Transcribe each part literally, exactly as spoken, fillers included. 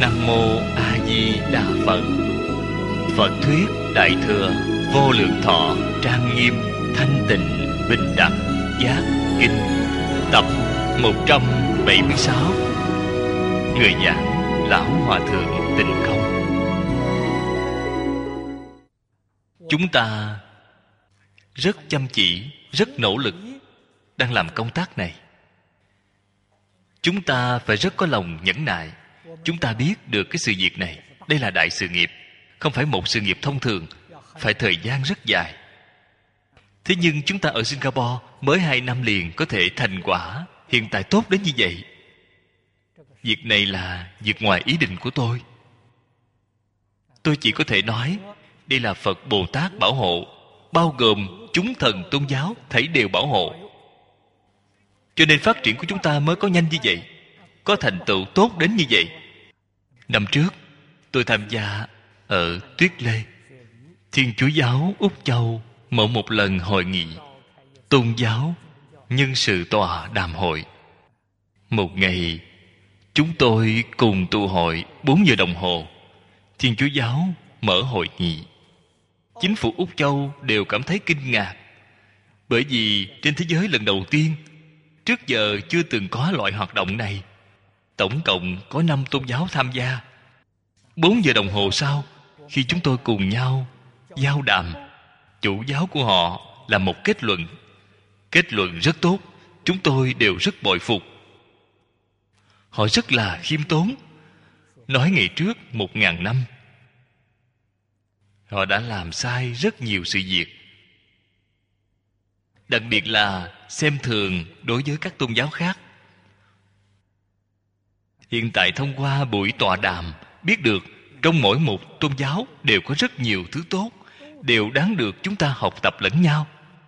Nam Mô A Di Đà Phật. Phật thuyết Đại Thừa Vô Lượng Thọ Trang Nghiêm Thanh Tịnh Bình Đẳng Giác Kinh, tập một trăm bảy mươi sáu. Người giảng Lão Hòa Thượng Tịnh Không. Chúng ta rất chăm chỉ, rất nỗ lực đang làm công tác này. Chúng ta phải rất có lòng nhẫn nại. Chúng ta biết được cái sự việc này, đây là đại sự nghiệp, không phải một sự nghiệp thông thường, phải thời gian rất dài. Thế nhưng chúng ta ở Singapore mới hai năm liền có thể thành quả hiện tại tốt đến như vậy. Việc này là việc ngoài ý định của tôi. Tôi chỉ có thể nói đây là Phật Bồ Tát bảo hộ, bao gồm chúng thần tôn giáo thảy đều bảo hộ. Cho nên phát triển của chúng ta mới có nhanh như vậy, có thành tựu tốt đến như vậy. Năm trước tôi tham gia ở Tuyết Lê, Thiên Chúa giáo Úc Châu mở một lần hội nghị tôn giáo nhân sự tọa đàm hội. Một ngày chúng tôi cùng tụ hội bốn giờ đồng hồ. Thiên Chúa giáo mở hội nghị. Chính phủ Úc Châu đều cảm thấy kinh ngạc, bởi vì trên thế giới lần đầu tiên, trước giờ chưa từng có loại hoạt động này. Tổng cộng có năm tôn giáo tham gia. Bốn giờ đồng hồ sau, khi chúng tôi cùng nhau giao đàm, chủ giáo của họ là một kết luận. Kết luận rất tốt, chúng tôi đều rất bội phục. Họ rất là khiêm tốn, nói ngày trước một ngàn năm họ đã làm sai rất nhiều sự việc, đặc biệt là xem thường đối với các tôn giáo khác. Hiện tại thông qua buổi tọa đàm biết được trong mỗi một tôn giáo đều có rất nhiều thứ tốt, đều đáng được chúng ta học tập lẫn nhau.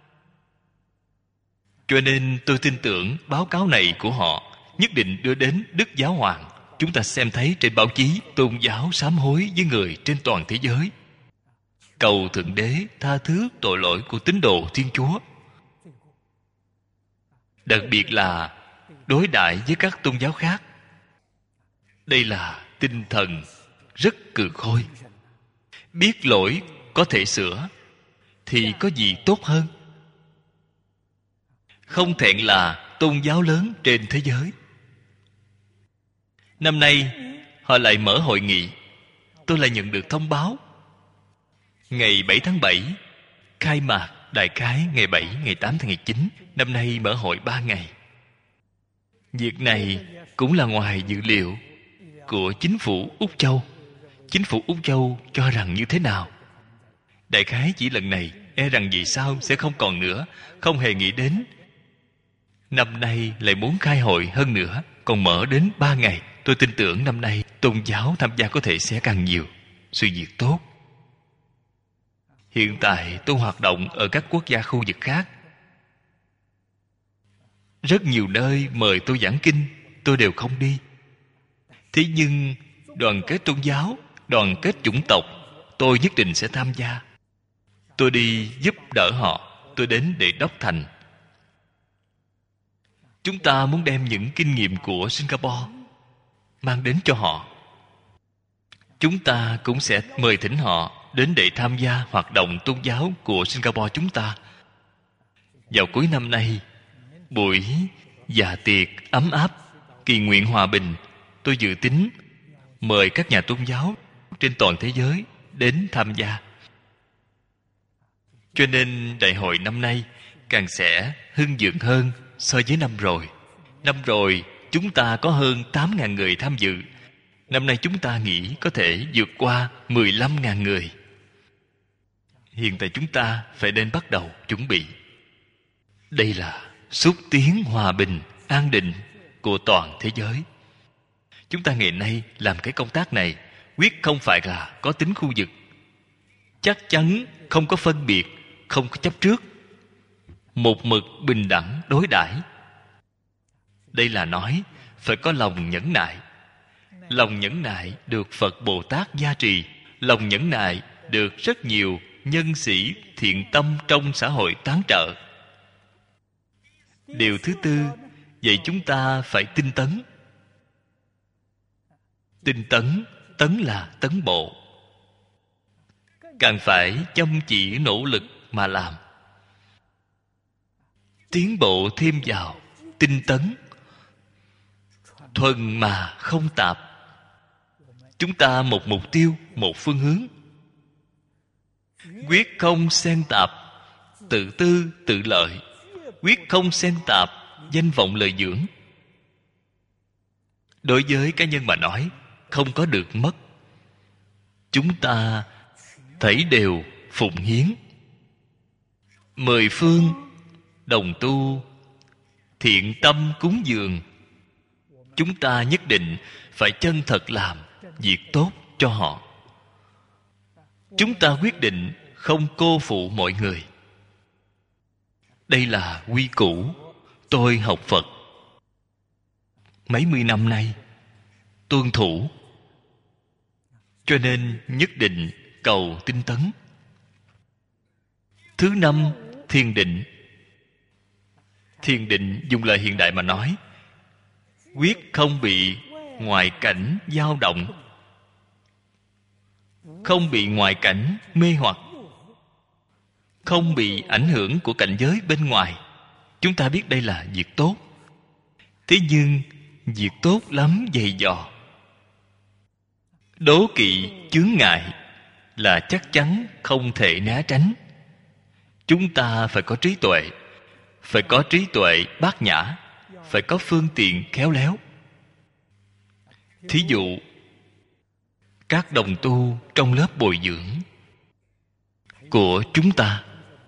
Cho nên tôi tin tưởng báo cáo này của họ nhất định đưa đến Đức Giáo Hoàng. Chúng ta xem thấy trên báo chí tôn giáo sám hối với người trên toàn thế giới, cầu Thượng Đế tha thứ tội lỗi của tín đồ Thiên Chúa. Đặc biệt là đối đãi với các tôn giáo khác. Đây là tinh thần rất cừ khôi. Biết lỗi có thể sửa thì có gì tốt hơn. Không thẹn là tôn giáo lớn trên thế giới. Năm nay họ lại mở hội nghị. Tôi lại nhận được thông báo ngày bảy tháng bảy khai mạc, đại khái ngày bảy, ngày tám tháng ngày chín. Năm nay mở hội ba ngày. Việc này cũng là ngoài dự liệu của chính phủ Úc Châu. Chính phủ Úc Châu cho rằng như thế nào? Đại khái chỉ lần này, e rằng vì sao sẽ không còn nữa. Không hề nghĩ đến năm nay lại muốn khai hội hơn nữa, còn mở đến ba ngày. Tôi tin tưởng năm nay tôn giáo tham gia có thể sẽ càng nhiều. Sự việc tốt. Hiện tại tôi hoạt động ở các quốc gia khu vực khác. Rất nhiều nơi mời tôi giảng kinh, tôi đều không đi. Thế nhưng đoàn kết tôn giáo, đoàn kết chủng tộc, tôi nhất định sẽ tham gia. Tôi đi giúp đỡ họ, tôi đến để đốc thành. Chúng ta muốn đem những kinh nghiệm của Singapore mang đến cho họ. Chúng ta cũng sẽ mời thỉnh họ đến để tham gia hoạt động tôn giáo của Singapore chúng ta. Vào cuối năm nay, buổi dạ tiệc ấm áp, kỳ nguyện hòa bình, tôi dự tính mời các nhà tôn giáo trên toàn thế giới đến tham gia. Cho nên đại hội năm nay càng sẽ hưng vượng hơn so với năm rồi. Năm rồi chúng ta có hơn tám nghìn người tham dự. Năm nay chúng ta nghĩ có thể vượt qua mười lăm nghìn người. Hiện tại chúng ta phải nên bắt đầu chuẩn bị. Đây là xúc tiến hòa bình, an định của toàn thế giới. Chúng ta ngày nay làm cái công tác này quyết không phải là có tính khu vực. Chắc chắn không có phân biệt, không có chấp trước, một mực bình đẳng đối đãi. Đây là nói phải có lòng nhẫn nại. Lòng nhẫn nại được Phật Bồ Tát gia trì. Lòng nhẫn nại được rất nhiều nhân sĩ thiện tâm trong xã hội tán trợ. Điều thứ tư, vậy chúng ta phải tinh tấn. Tinh tấn, tấn là tấn bộ, càng phải chăm chỉ nỗ lực mà làm, tiến bộ thêm vào tinh tấn, thuần mà không tạp. Chúng ta một mục tiêu, một phương hướng, quyết không xen tạp tự tư tự lợi, quyết không xen tạp danh vọng lời dưỡng. Đối với cá nhân mà nói, không có được mất. Chúng ta thảy đều phụng hiến. Mười phương đồng tu, thiện tâm cúng dường. Chúng ta nhất định phải chân thật làm việc tốt cho họ. Chúng ta quyết định không cô phụ mọi người. Đây là quy củ tôi học Phật mấy mươi năm nay tuân thủ. Cho nên nhất định cầu tinh tấn. Thứ năm, thiền định. Thiền định dùng lời hiện đại mà nói, quyết không bị ngoại cảnh dao động, không bị ngoại cảnh mê hoặc, không bị ảnh hưởng của cảnh giới bên ngoài. Chúng ta biết đây là việc tốt. Thế nhưng việc tốt lắm dày dò, đố kỵ chướng ngại là chắc chắn không thể né tránh. Chúng ta phải có trí tuệ, phải có trí tuệ bát nhã, phải có phương tiện khéo léo. Thí dụ, các đồng tu trong lớp bồi dưỡng của chúng ta,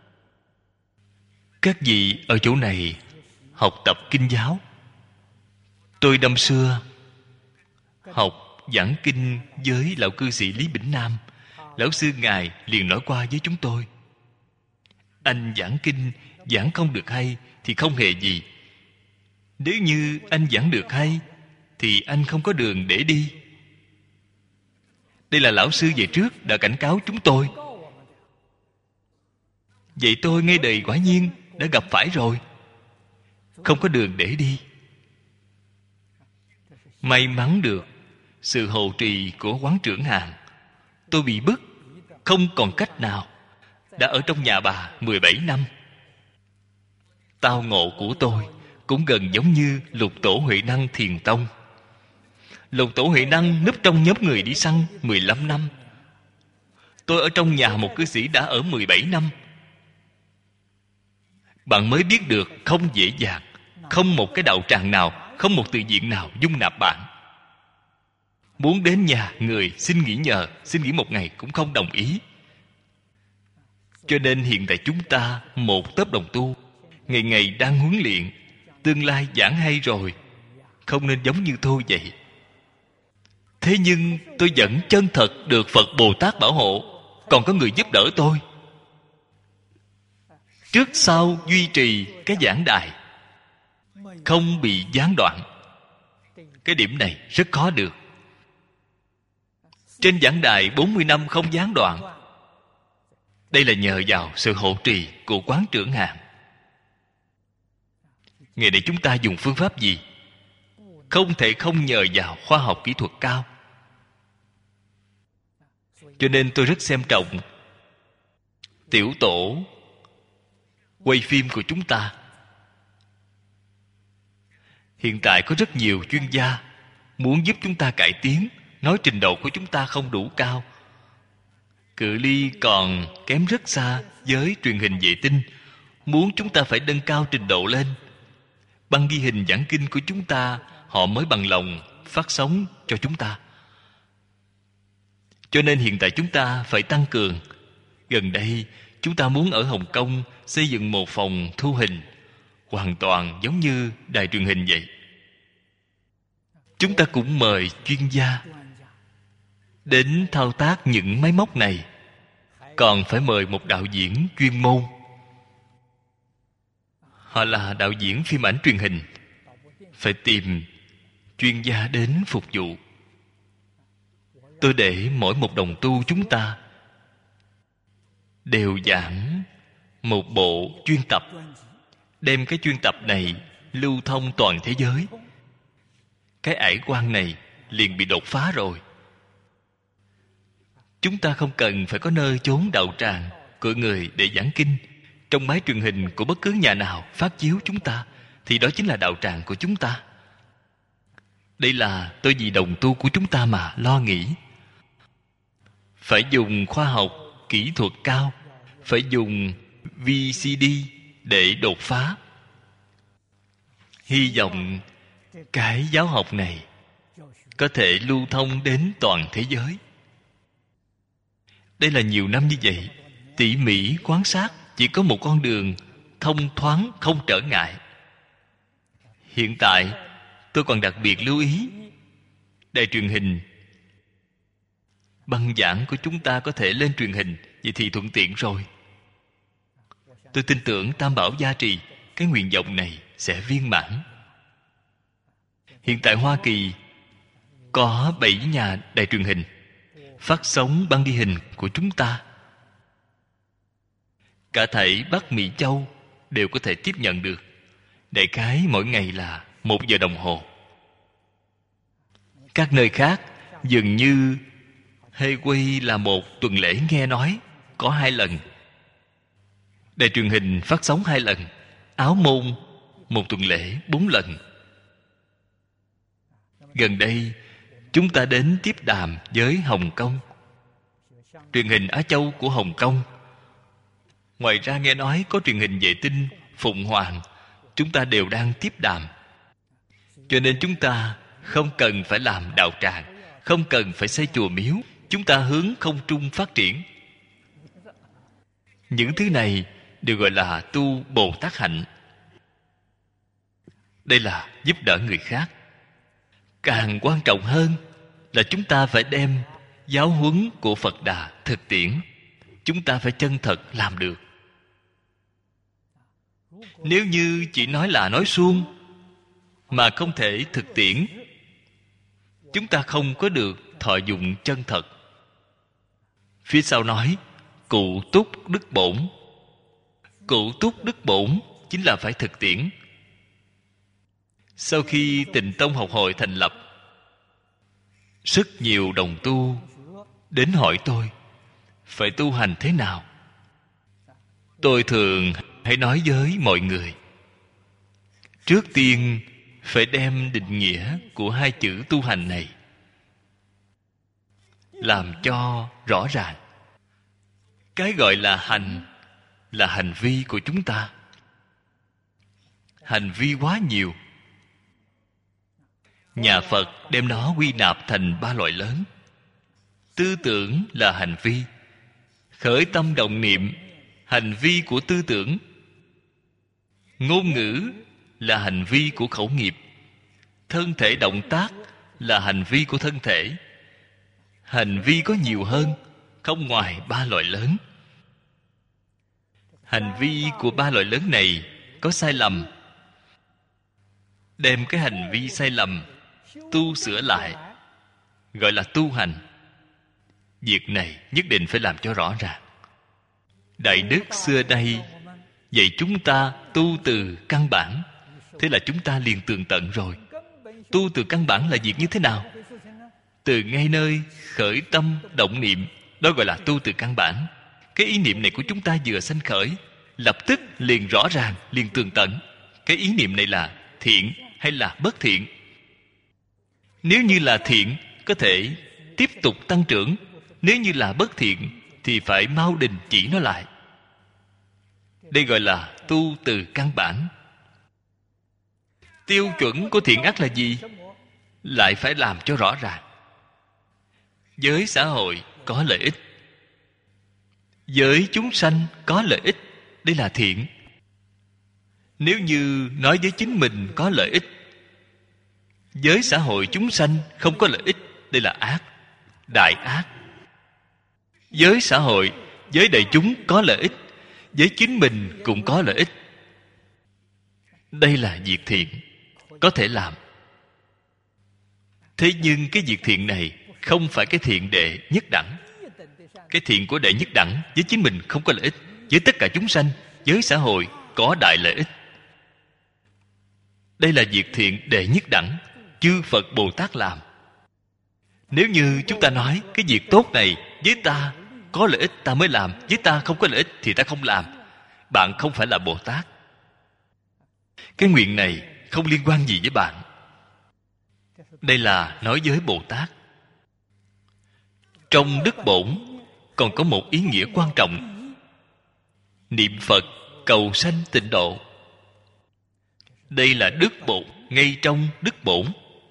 các vị ở chỗ này học tập kinh giáo. Tôi năm xưa học giảng kinh với lão cư sĩ Lý Bỉnh Nam. Lão sư ngài liền nói qua với chúng tôi, anh giảng kinh giảng không được hay thì không hề gì. Nếu như anh giảng được hay thì anh không có đường để đi. Đây là lão sư về trước đã cảnh cáo chúng tôi. Vậy tôi ngay đời quả nhiên đã gặp phải rồi, không có đường để đi. May mắn được sự hộ trì của quán trưởng Hàn. Tôi bị bức, không còn cách nào, đã ở trong nhà bà mười bảy năm. Tao ngộ của tôi cũng gần giống như Lục Tổ Huệ Năng Thiền Tông. Lục Tổ Huệ Năng núp trong nhóm người đi săn mười lăm năm. Tôi ở trong nhà một cư sĩ đã ở mười bảy năm. Bạn mới biết được không dễ dàng. Không một cái đạo tràng nào, không một tự viện nào dung nạp bạn. Muốn đến nhà người xin nghỉ nhờ, xin nghỉ một ngày cũng không đồng ý. Cho nên hiện tại chúng ta một tớp đồng tu, ngày ngày đang huấn luyện, tương lai giảng hay rồi, không nên giống như tôi vậy. Thế nhưng tôi vẫn chân thật được Phật Bồ Tát bảo hộ, còn có người giúp đỡ tôi. Trước sau duy trì cái giảng đài, không bị gián đoạn. Cái điểm này rất khó được. Trên giảng đài bốn mươi năm không gián đoạn. Đây là nhờ vào sự hộ trì của quán trưởng Hàn. Ngày nay chúng ta dùng phương pháp gì? Không thể không nhờ vào khoa học kỹ thuật cao. Cho nên tôi rất xem trọng tiểu tổ quay phim của chúng ta. Hiện tại có rất nhiều chuyên gia muốn giúp chúng ta cải tiến, nói trình độ của chúng ta không đủ cao, cự ly còn kém rất xa với truyền hình vệ tinh. Muốn chúng ta phải nâng cao trình độ lên. Băng ghi hình giảng kinh của chúng ta, họ mới bằng lòng phát sóng cho chúng ta. Cho nên hiện tại chúng ta phải tăng cường. Gần đây chúng ta muốn ở Hồng Kông xây dựng một phòng thu hình hoàn toàn giống như đài truyền hình vậy. Chúng ta cũng mời chuyên gia đến thao tác những máy móc này. Còn phải mời một đạo diễn chuyên môn. Họ là đạo diễn phim ảnh truyền hình. Phải tìm chuyên gia đến phục vụ. Tôi để mỗi một đồng tu chúng ta đều giảng một bộ chuyên tập, đem cái chuyên tập này lưu thông toàn thế giới. Cái ải quan này liền bị đột phá rồi. Chúng ta không cần phải có nơi chốn đạo tràng của người để giảng kinh. Trong máy truyền hình của bất cứ nhà nào phát chiếu chúng ta, thì đó chính là đạo tràng của chúng ta. Đây là tôi vì đồng tu của chúng ta mà lo nghĩ. Phải dùng khoa học, kỹ thuật cao, phải dùng vê xê đê để đột phá. Hy vọng cái giáo học này có thể lưu thông đến toàn thế giới. Đây là nhiều năm như vậy, tỉ mỉ quan sát, chỉ có một con đường thông thoáng, không trở ngại. Hiện tại tôi còn đặc biệt lưu ý đài truyền hình, băng giảng của chúng ta có thể lên truyền hình, vậy thì thuận tiện rồi. Tôi tin tưởng Tam Bảo gia trì, cái nguyện vọng này sẽ viên mãn. Hiện tại Hoa Kỳ có bảy nhà đài truyền hình phát sóng băng ghi hình của chúng ta. Cả thảy Bắc Mỹ Châu đều có thể tiếp nhận được. Đại khái mỗi ngày là một giờ đồng hồ. Các nơi khác dường như Hawaii là một tuần lễ nghe nói có hai lần. Đài truyền hình phát sóng hai lần. Áo Môn một tuần lễ bốn lần. Gần đây chúng ta đến tiếp đàm với Hồng Kông. Truyền hình Á Châu của Hồng Kông. Ngoài ra nghe nói có truyền hình vệ tinh Phụng Hoàng, chúng ta đều đang tiếp đàm. Cho nên chúng ta không cần phải làm đạo tràng, không cần phải xây chùa miếu. Chúng ta hướng không trung phát triển. Những thứ này đều gọi là tu Bồ Tát hạnh. Đây là giúp đỡ người khác. Càng quan trọng hơn là chúng ta phải đem giáo huấn của Phật Đà thực tiễn. Chúng ta phải chân thật làm được. Nếu như chỉ nói là nói suông mà không thể thực tiễn, chúng ta không có được thọ dụng chân thật. Phía sau nói cụ túc đức bổn. Cụ túc đức bổn chính là phải thực tiễn. Sau khi Tịnh Tông học hội thành lập, rất nhiều đồng tu đến hỏi tôi phải tu hành thế nào. Tôi thường hãy nói với mọi người, trước tiên phải đem định nghĩa của hai chữ tu hành này làm cho rõ ràng. Cái gọi là hành là hành vi của chúng ta. Hành vi quá nhiều. Nhà Phật đem nó quy nạp thành ba loại lớn. Tư tưởng là hành vi. Khởi tâm động niệm, hành vi của tư tưởng. Ngôn ngữ là hành vi của khẩu nghiệp. Thân thể động tác là hành vi của thân thể. Hành vi có nhiều hơn, không ngoài ba loại lớn. Hành vi của ba loại lớn này có sai lầm, đem cái hành vi sai lầm tu sửa lại, gọi là tu hành. Việc này nhất định phải làm cho rõ ràng. Đại đức xưa đây dạy chúng ta tu từ căn bản. Thế là chúng ta liền tường tận rồi. Tu từ căn bản là việc như thế nào? Từ ngay nơi khởi tâm động niệm, đó gọi là tu từ căn bản. Cái ý niệm này của chúng ta vừa sanh khởi, lập tức liền rõ ràng, liền tường tận. Cái ý niệm này là thiện hay là bất thiện? Nếu như là thiện, có thể tiếp tục tăng trưởng. Nếu như là bất thiện, thì phải mau đình chỉ nó lại. Đây gọi là tu từ căn bản. Tiêu chuẩn của thiện ác là gì? Lại phải làm cho rõ ràng. Với xã hội có lợi ích, với chúng sanh có lợi ích, đây là thiện. Nếu như nói với chính mình có lợi ích, với xã hội chúng sanh không có lợi ích, đây là ác, đại ác. Với xã hội, với đại chúng có lợi ích, với chính mình cũng có lợi ích, đây là việc thiện, có thể làm. Thế nhưng cái việc thiện này không phải cái thiện đệ nhất đẳng. Cái thiện của đệ nhất đẳng với chính mình không có lợi ích, với tất cả chúng sanh, với xã hội có đại lợi ích. Đây là việc thiện đệ nhất đẳng, chư Phật Bồ Tát làm. Nếu như chúng ta nói cái việc tốt này với ta có lợi ích ta mới làm, với ta không có lợi ích thì ta không làm, bạn không phải là Bồ Tát. Cái nguyện này không liên quan gì với bạn. Đây là nói với Bồ Tát. Trong đức bổn còn có một ý nghĩa quan trọng: niệm Phật cầu sanh tịnh độ. Đây là đức bổn, ngay trong đức bổn.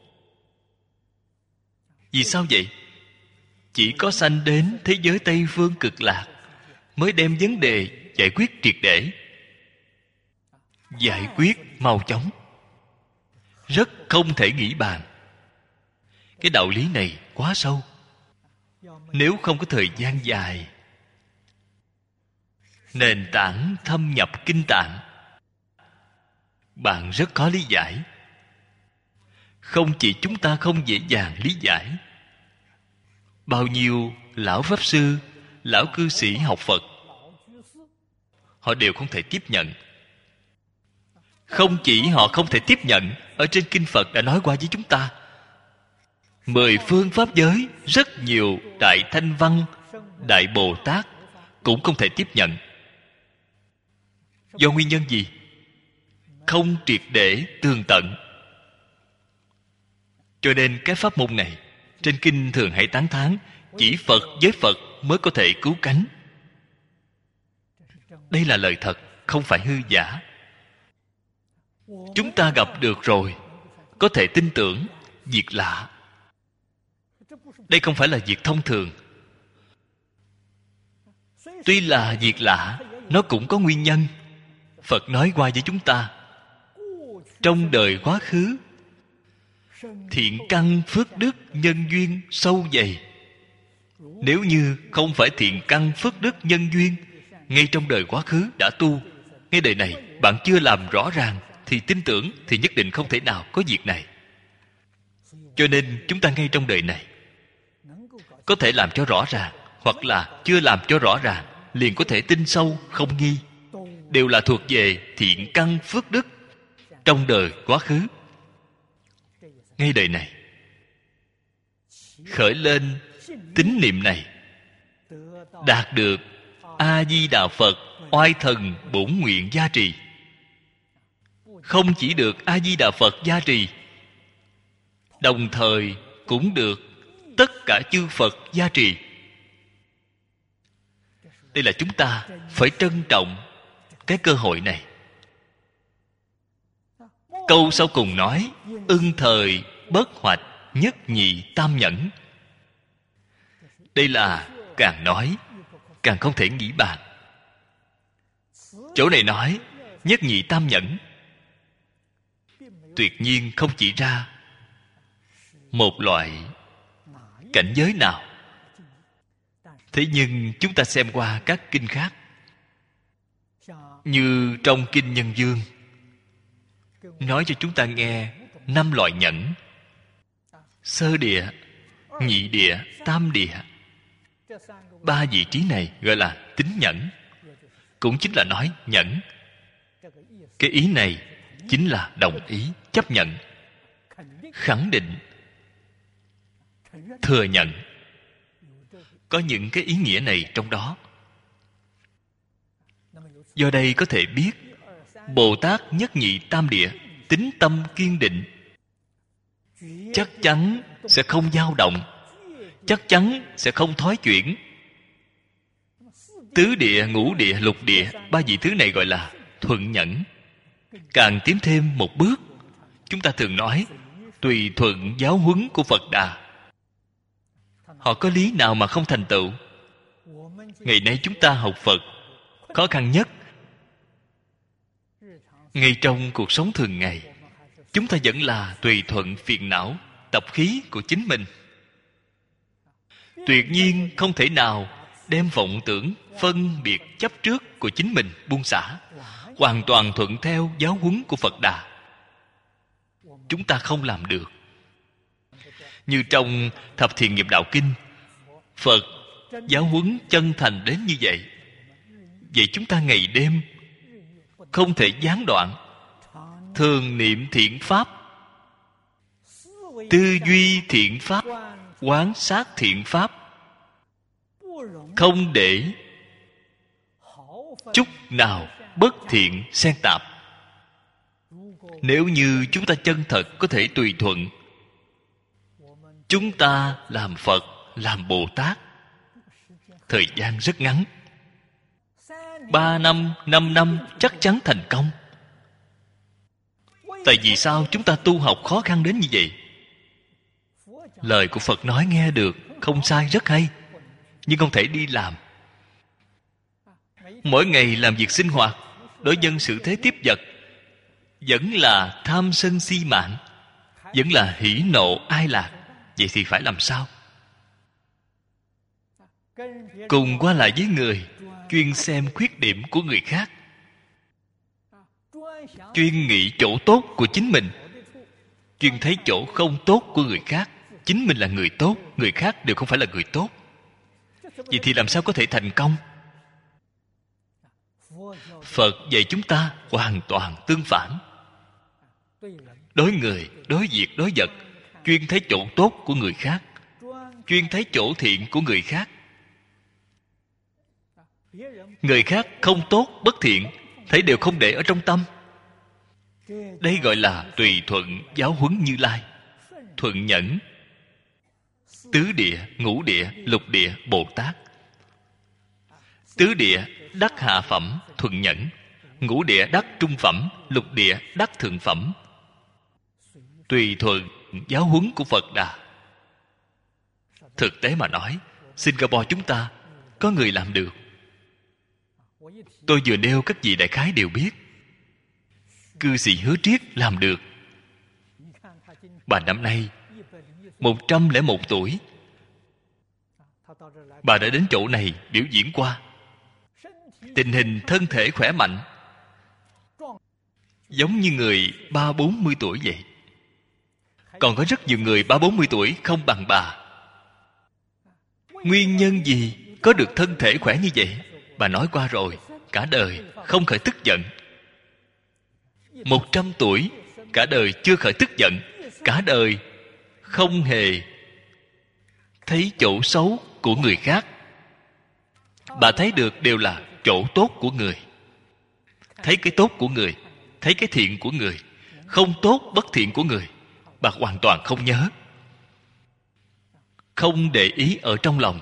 Vì sao vậy? Chỉ có sanh đến thế giới Tây Phương Cực Lạc mới đem vấn đề giải quyết triệt để, giải quyết mau chóng, rất không thể nghĩ bàn. Cái đạo lý này quá sâu. Nếu không có thời gian dài, nền tảng thâm nhập kinh tạng, bạn rất khó lý giải. Không chỉ chúng ta không dễ dàng lý giải, bao nhiêu lão pháp sư, lão cư sĩ học Phật, họ đều không thể tiếp nhận. Không chỉ họ không thể tiếp nhận, ở trên kinh Phật đã nói qua với chúng ta, mười phương pháp giới, rất nhiều đại thanh văn, đại Bồ Tát cũng không thể tiếp nhận. Do nguyên nhân gì? Không triệt để tường tận. Cho nên cái pháp môn này trên kinh thường hay tán thán, chỉ Phật với Phật mới có thể cứu cánh. Đây là lời thật, không phải hư giả. Chúng ta gặp được rồi, có thể tin tưởng. Việc lạ. Đây không phải là việc thông thường. Tuy là việc lạ, nó cũng có nguyên nhân. Phật nói qua với chúng ta, trong đời quá khứ, thiện căn phước đức nhân duyên sâu dày. Nếu như không phải thiện căn phước đức nhân duyên, ngay trong đời quá khứ đã tu, ngay đời này bạn chưa làm rõ ràng, thì tin tưởng thì nhất định không thể nào có việc này. Cho nên chúng ta ngay trong đời này có thể làm cho rõ ràng, hoặc là chưa làm cho rõ ràng, liền có thể tin sâu không nghi, đều là thuộc về thiện căn phước đức trong đời quá khứ. Ngay đời này khởi lên tín niệm này, đạt được A Di Đà Phật oai thần bổn nguyện gia trì. Không chỉ được A Di Đà Phật gia trì, đồng thời cũng được tất cả chư Phật gia trì. Đây là chúng ta phải trân trọng cái cơ hội này. Câu sau cùng nói, ưng thời bất hoạch nhất nhị tam nhẫn. Đây là càng nói càng không thể nghĩ bàn. Chỗ này nói nhất nhị tam nhẫn, tuyệt nhiên không chỉ ra một loại cảnh giới nào. Thế nhưng chúng ta xem qua các kinh khác, như trong kinh Nhân Dương nói cho chúng ta nghe năm loại nhẫn: sơ địa, nhị địa, tam địa. Ba vị trí này gọi là tín nhẫn, cũng chính là nói nhẫn. Cái ý này chính là đồng ý, chấp nhận, khẳng định, thừa nhận. Có những cái ý nghĩa này trong đó. Do đây có thể biết Bồ Tát nhất nhị tam địa tín tâm kiên định, chắc chắn sẽ không dao động, chắc chắn sẽ không thoái chuyển. Tứ địa, ngũ địa, lục địa, ba vị thứ này gọi là thuận nhẫn. Càng tiến thêm một bước, chúng ta thường nói tùy thuận giáo huấn của Phật Đà. Họ có lý nào mà không thành tựu? Ngày nay chúng ta học Phật, khó khăn nhất ngay trong cuộc sống thường ngày, chúng ta vẫn là tùy thuận phiền não, tập khí của chính mình. Tuyệt nhiên không thể nào đem vọng tưởng, phân biệt, chấp trước của chính mình buông xả, hoàn toàn thuận theo giáo huấn của Phật Đà. Chúng ta không làm được. Như trong Thập Thiện Nghiệp Đạo Kinh, Phật giáo huấn chân thành đến như vậy. Vậy chúng ta ngày đêm không thể gián đoạn, thường niệm thiện pháp, tư duy thiện pháp, quán sát thiện pháp, không để chút nào bất thiện xen tạp. Nếu như chúng ta chân thật có thể tùy thuận, chúng ta làm Phật, làm Bồ Tát, thời gian rất ngắn, ba năm, năm năm chắc chắn thành công. Tại vì sao chúng ta tu học khó khăn đến như vậy? Lời của Phật nói nghe được, không sai, rất hay, nhưng không thể đi làm. Mỗi ngày làm việc sinh hoạt, đối nhân xử thế tiếp vật, vẫn là tham sân si mạng, vẫn là hỉ nộ ai lạc. Vậy thì phải làm sao? Cùng qua lại với người, chuyên xem khuyết điểm của người khác, chuyên nghĩ chỗ tốt của chính mình, chuyên thấy chỗ không tốt của người khác. Chính mình là người tốt, người khác đều không phải là người tốt. Vậy thì làm sao có thể thành công? Phật dạy chúng ta hoàn toàn tương phản. Đối người, đối việc, đối vật, chuyên thấy chỗ tốt của người khác, chuyên thấy chỗ thiện của người khác. Người khác không tốt, bất thiện, thấy đều không để ở trong tâm. Đây gọi là tùy thuận giáo huấn Như Lai. Thuận nhẫn. Tứ địa, ngũ địa, lục địa, Bồ Tát. Tứ địa đắc hạ phẩm, thuận nhẫn. Ngũ địa đắc trung phẩm, lục địa đắc thượng phẩm. Tùy thuận giáo huấn của Phật Đà. Thực tế mà nói, Singapore chúng ta có người làm được. Tôi vừa nêu, các vị đại khái đều biết. Cư sĩ Hứa Triết làm được. Bà năm nay một trăm lẻ một tuổi. Bà đã đến chỗ này biểu diễn qua. Tình hình thân thể khỏe mạnh, giống như người ba bốn mươi tuổi vậy. Còn có rất nhiều người ba bốn mươi tuổi không bằng bà. Nguyên nhân gì có được thân thể khỏe như vậy? Bà nói qua rồi, cả đời không khởi tức giận. Một trăm tuổi, cả đời chưa khởi tức giận, cả đời không hề thấy chỗ xấu của người khác. Bà thấy được đều là chỗ tốt của người. Thấy cái tốt của người, thấy cái thiện của người, không tốt bất thiện của người, bà hoàn toàn không nhớ, không để ý ở trong lòng.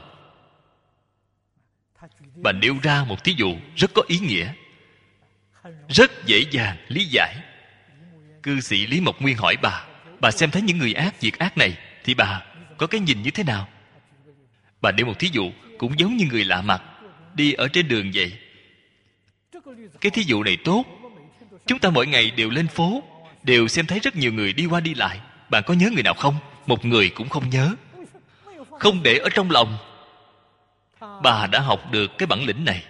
Bà nêu ra một thí dụ rất có ý nghĩa, rất dễ dàng lý giải. Cư sĩ Lý Mộc Nguyên hỏi bà, bà xem thấy những người ác, việc ác này thì bà có cái nhìn như thế nào? Bà nêu một thí dụ cũng giống như người lạ mặt đi ở trên đường vậy. Cái thí dụ này tốt. Chúng ta mỗi ngày đều lên phố, đều xem thấy rất nhiều người đi qua đi lại. Bạn có nhớ người nào không? Một người cũng không nhớ, không để ở trong lòng. Bà đã học được cái bản lĩnh này,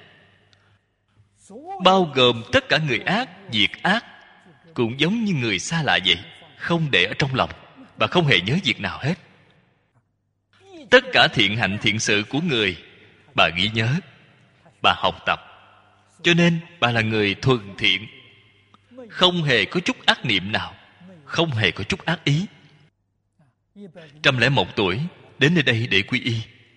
bao gồm tất cả người ác, việc ác cũng giống như người xa lạ vậy, không để ở trong lòng. Bà không hề nhớ việc nào hết. Tất cả thiện hạnh thiện sự của người bà ghi nhớ, bà học tập. Cho nên bà là người thuần thiện, không hề có chút ác niệm nào, không hề có chút ác ý. Trăm lẻ một tuổi đến nơi đây để quy y,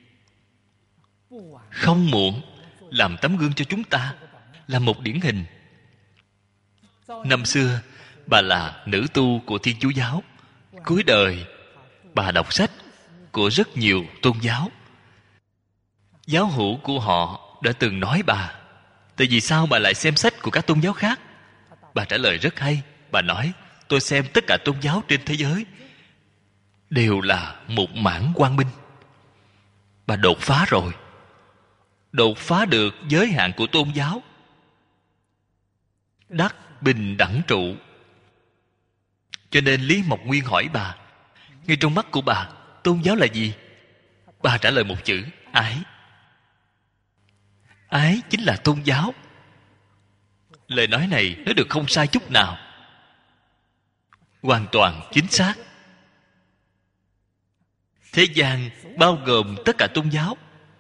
không muộn. Làm tấm gương cho chúng ta, làm một điển hình. Năm xưa bà là nữ tu của Thiên Chúa giáo. Cuối đời bà đọc sách của rất nhiều tôn giáo. Giáo hữu của họ đã từng nói bà, tại vì sao bà lại xem sách của các tôn giáo khác? Bà trả lời rất hay. Bà nói, tôi xem tất cả tôn giáo trên thế giới đều là một mãn quang minh. Bà đột phá rồi, đột phá được giới hạn của tôn giáo, đắc bình đẳng trụ. Cho nên Lý Mộc Nguyên hỏi bà, ngay trong mắt của bà, tôn giáo là gì? Bà trả lời một chữ: ái. Ái chính là tôn giáo. Lời nói này nói được không sai chút nào, hoàn toàn chính xác. Thế gian bao gồm tất cả tôn giáo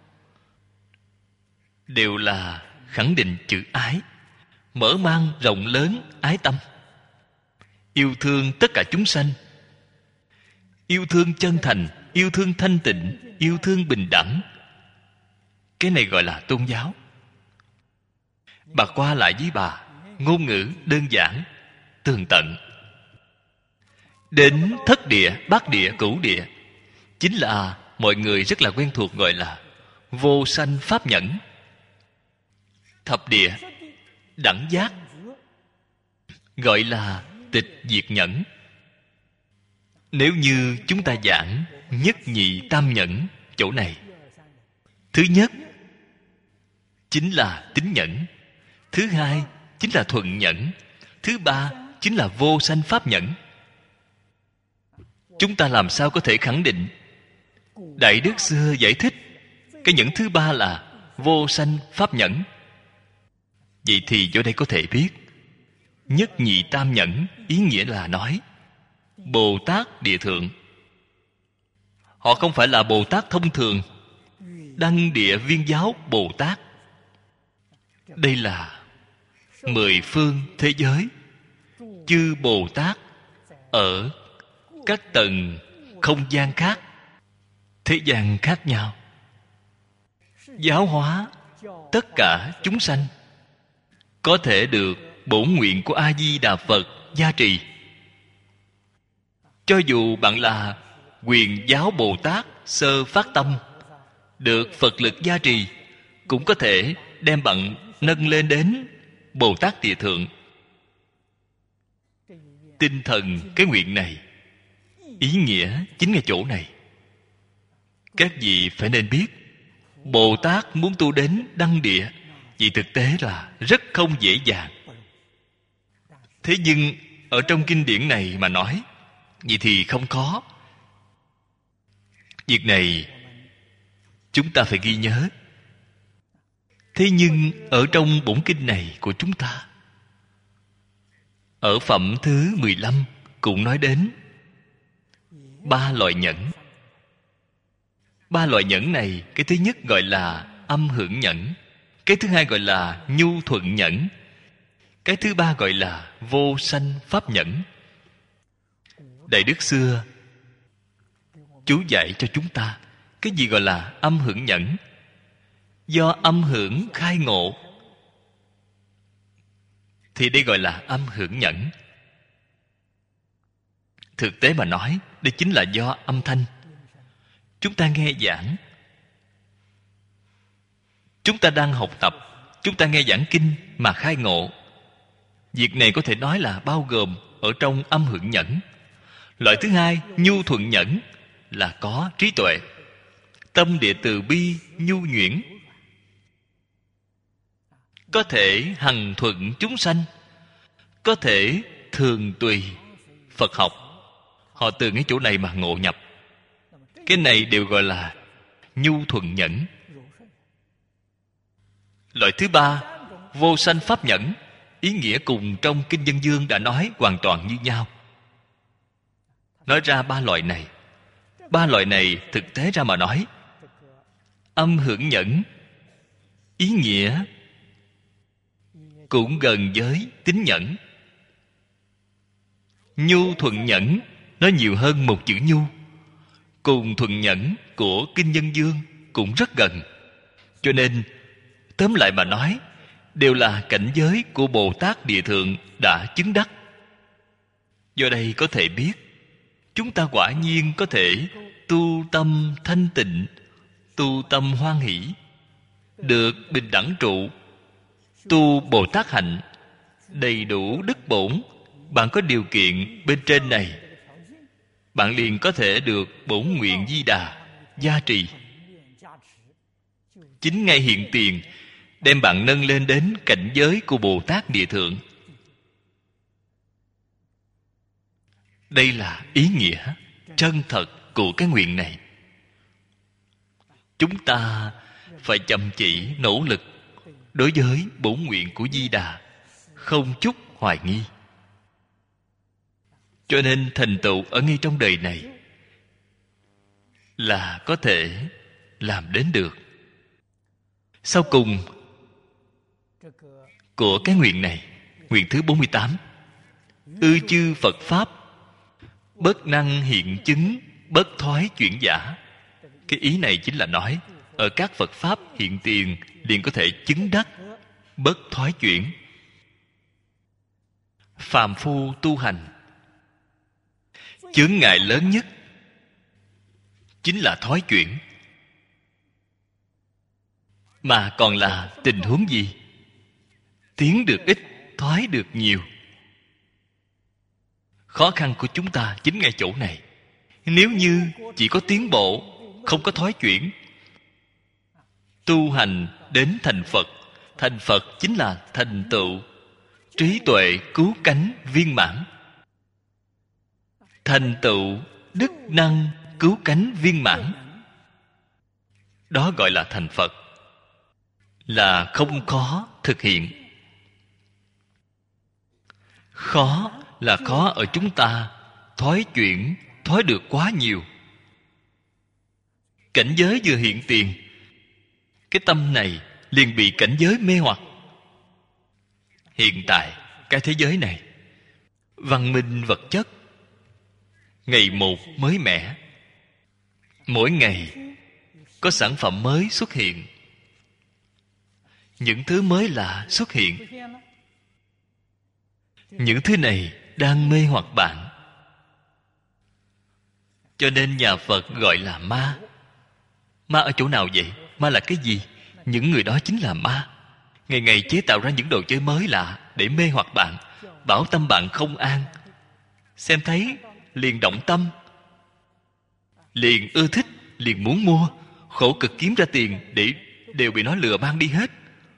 đều là khẳng định chữ ái, mở mang rộng lớn ái tâm, yêu thương tất cả chúng sanh, yêu thương chân thành, yêu thương thanh tịnh, yêu thương bình đẳng. Cái này gọi là tôn giáo. Bà qua lại với bà, ngôn ngữ đơn giản, tường tận. Đến thất địa, bát địa, cửu địa, chính là mọi người rất là quen thuộc, gọi là vô sanh pháp nhẫn. Thập địa, đẳng giác, gọi là tịch diệt nhẫn. Nếu như chúng ta giảng nhất nhị tam nhẫn, chỗ này thứ nhất chính là tín nhẫn, thứ hai chính là thuận nhẫn, thứ ba chính là vô sanh pháp nhẫn. Chúng ta làm sao có thể khẳng định? Đại Đức xưa giải thích cái nhẫn thứ ba là vô sanh pháp nhẫn. Vậy thì chỗ đây có thể biết nhất nhị tam nhẫn ý nghĩa là nói Bồ Tát Địa Thượng. Họ không phải là Bồ Tát thông thường, Đăng Địa Viên Giáo Bồ Tát. Đây là mười phương thế giới chư Bồ Tát ở các tầng không gian khác, thế gian khác nhau, giáo hóa tất cả chúng sanh, có thể được bổn nguyện của A Di Đà Phật gia trì. Cho dù bạn là Quyền Giáo Bồ Tát sơ phát tâm, được Phật lực gia trì, cũng có thể đem bạn nâng lên đến Bồ Tát Địa Thượng. Tinh thần cái nguyện này, ý nghĩa chính là chỗ này. Các vị phải nên biết, Bồ Tát muốn tu đến đăng địa, vì thực tế là rất không dễ dàng. Thế nhưng ở trong kinh điển này mà nói, vậy thì không khó. Việc này chúng ta phải ghi nhớ. Thế nhưng ở trong bổn kinh này của chúng ta, ở phẩm thứ mười lăm cũng nói đến ba loại nhẫn. Ba loại nhẫn này, cái thứ nhất gọi là âm hưởng nhẫn, cái thứ hai gọi là nhu thuận nhẫn, cái thứ ba gọi là vô sanh pháp nhẫn. Đại Đức xưa chú dạy cho chúng ta cái gì gọi là âm hưởng nhẫn. Do âm hưởng khai ngộ thì đây gọi là âm hưởng nhẫn. Thực tế mà nói, đây chính là do âm thanh. Chúng ta nghe giảng, chúng ta đang học tập, chúng ta nghe giảng kinh mà khai ngộ. Việc này có thể nói là bao gồm ở trong âm hưởng nhẫn. Loại thứ hai, nhu thuận nhẫn, là có trí tuệ, tâm địa từ bi nhu nhuyễn, có thể hằng thuận chúng sanh, có thể thường tùy Phật học. Họ từ cái chỗ này mà ngộ nhập. Cái này đều gọi là nhu thuận nhẫn. Loại thứ ba, vô sanh pháp nhẫn, ý nghĩa cùng trong Kinh Dân Dương đã nói hoàn toàn như nhau. Nói ra ba loại này, ba loại này thực tế ra mà nói, âm hưởng nhẫn ý nghĩa cũng gần với tín nhẫn. Nhu thuận nhẫn nó nhiều hơn một chữ nhu, cùng thuận nhẫn của Kinh Nhân Dương cũng rất gần. Cho nên tóm lại mà nói, đều là cảnh giới của Bồ Tát Địa Thượng đã chứng đắc. Do đây có thể biết, chúng ta quả nhiên có thể tu tâm thanh tịnh, tu tâm hoan hỷ, được bình đẳng trụ, tu Bồ Tát hạnh, đầy đủ đức bổn. Bạn có điều kiện bên trên này, bạn liền có thể được bổn nguyện Di Đà gia trì. Chính ngay hiện tiền đem bạn nâng lên đến cảnh giới của Bồ Tát Địa Thượng. Đây là ý nghĩa chân thật của cái nguyện này. Chúng ta phải chăm chỉ nỗ lực đối với bổn nguyện của Di Đà, không chút hoài nghi. Cho nên thành tựu ở ngay trong đời này là có thể làm đến được. Sau cùng của cái nguyện này, nguyện thứ bốn mươi tám, ư chư Phật Pháp bất năng hiện chứng bất thoái chuyển giả. Cái ý này chính là nói ở các Phật Pháp hiện tiền liền có thể chứng đắc bất thoái chuyển. Phàm phu tu hành, chướng ngại lớn nhất chính là thoái chuyển. Mà còn là tình huống gì? Tiến được ít, thoái được nhiều. Khó khăn của chúng ta chính ngay chỗ này. Nếu như chỉ có tiến bộ, không có thoái chuyển, tu hành đến thành Phật. Thành Phật chính là thành tựu trí tuệ cứu cánh viên mãn. Thành tựu đức năng cứu cánh viên mãn, đó gọi là thành Phật. Là không khó thực hiện. Khó là khó ở chúng ta thoái chuyển, thoái được quá nhiều. Cảnh giới vừa hiện tiền, cái tâm này liền bị cảnh giới mê hoặc. Hiện tại cái thế giới này văn minh vật chất ngày một mới mẻ. Mỗi ngày có sản phẩm mới xuất hiện, những thứ mới lạ xuất hiện. Những thứ này đang mê hoặc bạn. Cho nên nhà Phật gọi là ma. Ma ở chỗ nào vậy? Ma là cái gì? Những người đó chính là ma. Ngày ngày chế tạo ra những đồ chơi mới lạ để mê hoặc bạn, bảo tâm bạn không an. Xem thấy liền động tâm, liền ưa thích, liền muốn mua, khổ cực kiếm ra tiền để đều bị nó lừa mang đi hết.